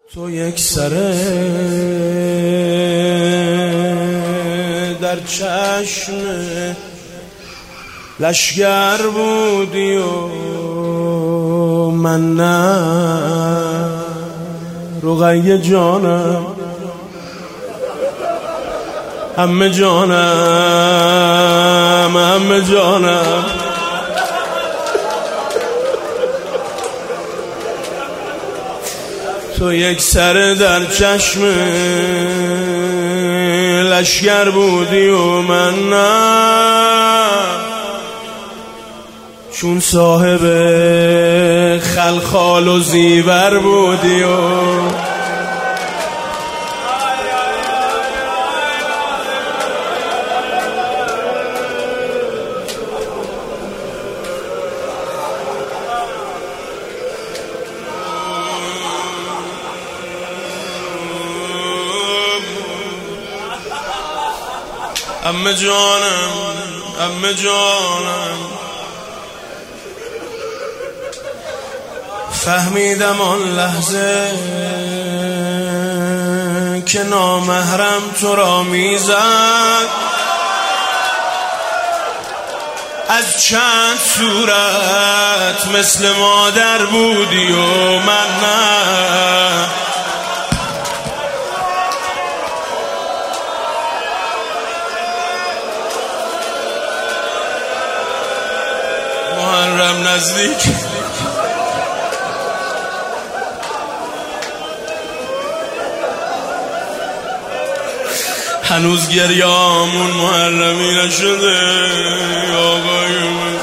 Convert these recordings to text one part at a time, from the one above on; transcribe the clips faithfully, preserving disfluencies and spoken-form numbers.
تو یک سره در چشم لشگر بودی و من نه. رقیه جانم، عمه جانم، عمه جانم، تو یک سر در چشم لشگر بودی و من نه. چون صاحب خلخال و زیور بودی و عمه جانم، عمه جانم. فهمیدم آن لحظه که نامحرم تو را میزد، از چند صورت مثل مادر بودی و من نه. محرم نزدیک هنوز گریامون محرمی نشده آقای من.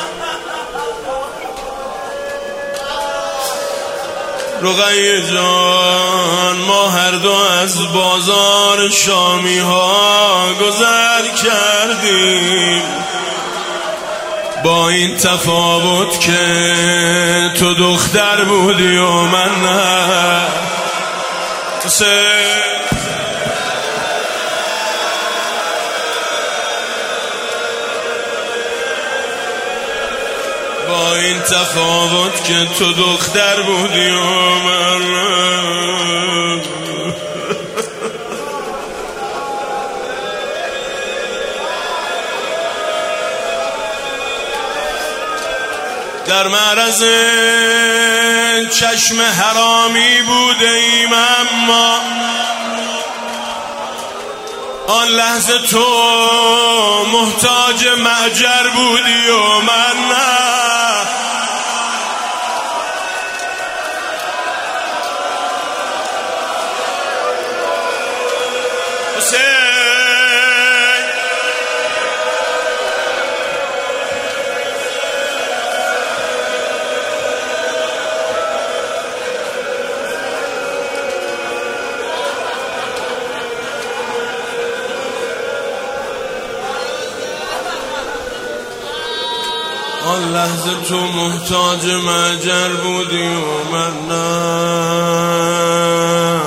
رقیه جان، ما هر دو از بازار شامی ها گذر کردیم، با این تفاوت که تو دختر بودی و من نه. با این تفاوت که تو دختر بودی و من نه. در معرض چشم حرامی بوده ایم، اما آن لحظه تو محتاج مهجر بودی و من نه. آن لحظه تو محتاج مهجر بودی و من نه.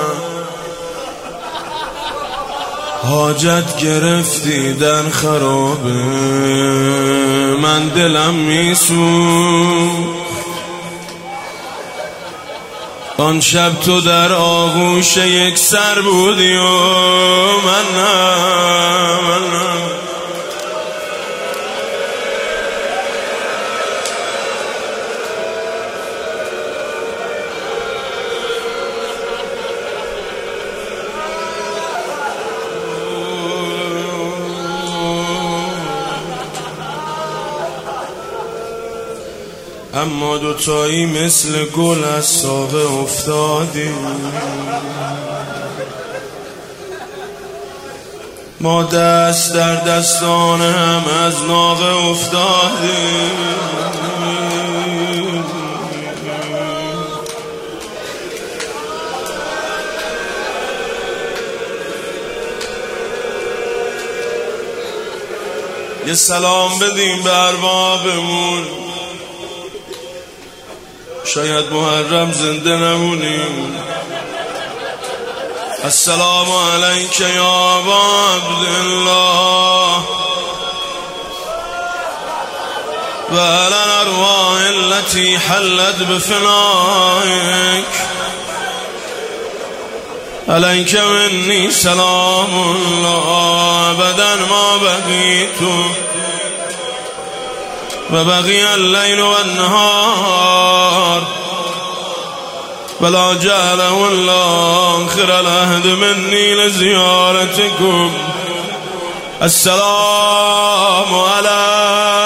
حاجت گرفتی در خرابه، من دلم میسوخت. آن شب تو در آغوش یک سر بودی و من نه، من نه. اما دوتایی مثل گل از ساقه افتادیم، ما دست در دستان هم از ناقه افتادیم. یه سلام بدیم به اربابمون، شاید محرم زنده نمونیم. السلام علیک یا ابا عبدالله و علی الارواح التي حلت بفنائك. عليك مني سلام الله أبدا ما بقيت وبقي الليل والنهار ولا جعله الله آخر العهد مني لزيارتكم. السلام عليكم